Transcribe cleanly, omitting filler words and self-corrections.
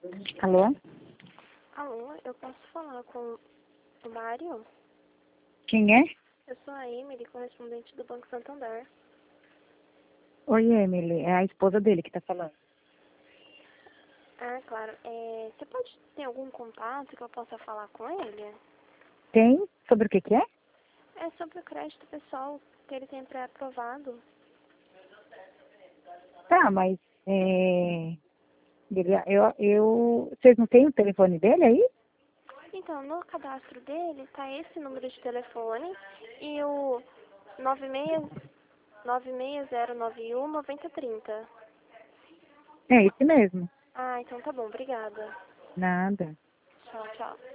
Alô? Alô, eu posso falar com o Mário? Quem é? Eu sou a Emily, correspondente do Banco Santander. Oi, Emily. É a esposa dele que tá falando. Ah, claro. Você pode ter algum contato que eu possa falar com ele? Tem? Sobre o que que é? É sobre o crédito pessoal que ele tem pré-aprovado. Tá, mas vocês não têm o telefone dele aí? Então, no cadastro dele tá esse número de telefone e o 96 96091 9030. É esse mesmo. Ah, então tá bom, obrigada. Nada. Tchau, tchau.